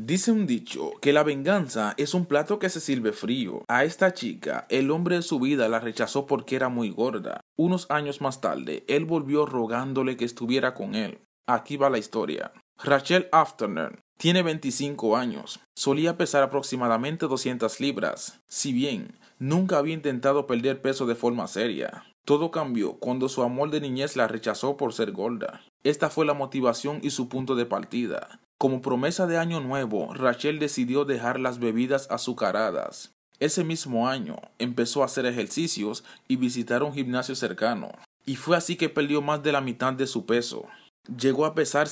Dice un dicho que la venganza es un plato que se sirve frío. A esta chica, el hombre de su vida la rechazó porque era muy gorda. Unos años más tarde, él volvió rogándole que estuviera con él. Aquí va la historia. Rachel Afterner tiene 25 años. Solía pesar aproximadamente 200 libras. Si bien nunca había intentado perder peso de forma seria. Todo cambió cuando su amor de niñez la rechazó por ser gorda. Esta fue la motivación y su punto de partida. Como promesa de año nuevo, Rachel decidió dejar las bebidas azucaradas. Ese mismo año empezó a hacer ejercicios y visitar un gimnasio cercano. Y fue así que perdió más de la mitad de su peso. Llegó a pesar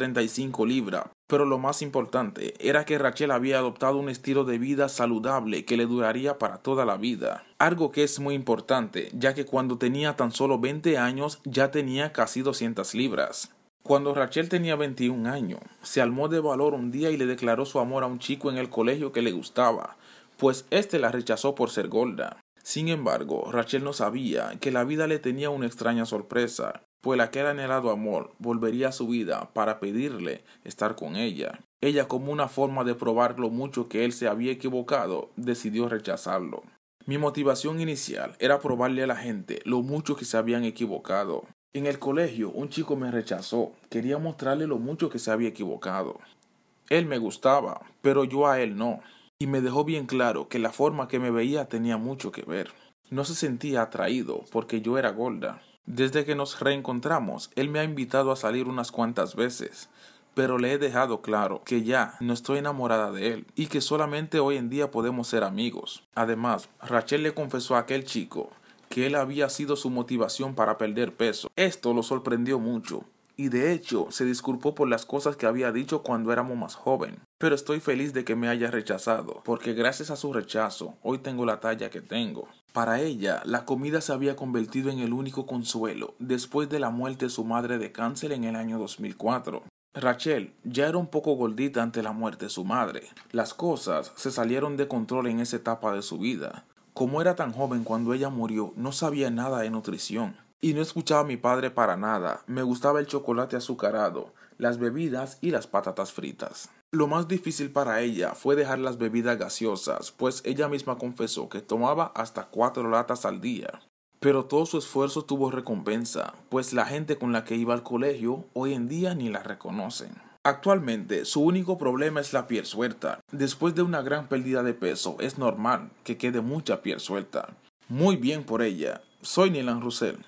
135 libras, pero lo más importante era que Rachel había adoptado un estilo de vida saludable que le duraría para toda la vida. Algo que es muy importante, ya que cuando tenía tan solo 20 años ya tenía casi 200 libras. Cuando Rachel tenía 21 años, se armó de valor un día y le declaró su amor a un chico en el colegio que le gustaba, pues éste la rechazó por ser gorda. Sin embargo, Rachel no sabía que la vida le tenía una extraña sorpresa, pues aquel anhelado amor volvería a su vida para pedirle estar con ella. Ella, como una forma de probar lo mucho que él se había equivocado, decidió rechazarlo. Mi motivación inicial era probarle a la gente lo mucho que se habían equivocado. En el colegio, un chico me rechazó. Quería mostrarle lo mucho que se había equivocado. Él me gustaba, pero yo a él no. Y me dejó bien claro que la forma que me veía tenía mucho que ver. No se sentía atraído porque yo era gorda. Desde que nos reencontramos, él me ha invitado a salir unas cuantas veces, pero le he dejado claro que ya no estoy enamorada de él y que solamente hoy en día podemos ser amigos. Además, Rachel le confesó a aquel chico que él había sido su motivación para perder peso. Esto lo sorprendió mucho. Y de hecho, se disculpó por las cosas que había dicho cuando éramos más joven. Pero estoy feliz de que me haya rechazado, porque gracias a su rechazo, hoy tengo la talla que tengo. Para ella, la comida se había convertido en el único consuelo, después de la muerte de su madre de cáncer en el año 2004. Rachel ya era un poco gordita ante la muerte de su madre. Las cosas se salieron de control en esa etapa de su vida. Como era tan joven cuando ella murió, no sabía nada de nutrición. Y no escuchaba a mi padre para nada. Me gustaba el chocolate azucarado, las bebidas y las patatas fritas. Lo más difícil para ella fue dejar las bebidas gaseosas, pues ella misma confesó que tomaba hasta 4 latas al día. Pero todo su esfuerzo tuvo recompensa, pues la gente con la que iba al colegio hoy en día ni la reconocen. Actualmente, su único problema es la piel suelta. Después de una gran pérdida de peso, es normal que quede mucha piel suelta. Muy bien por ella. Soy Nilan Russell.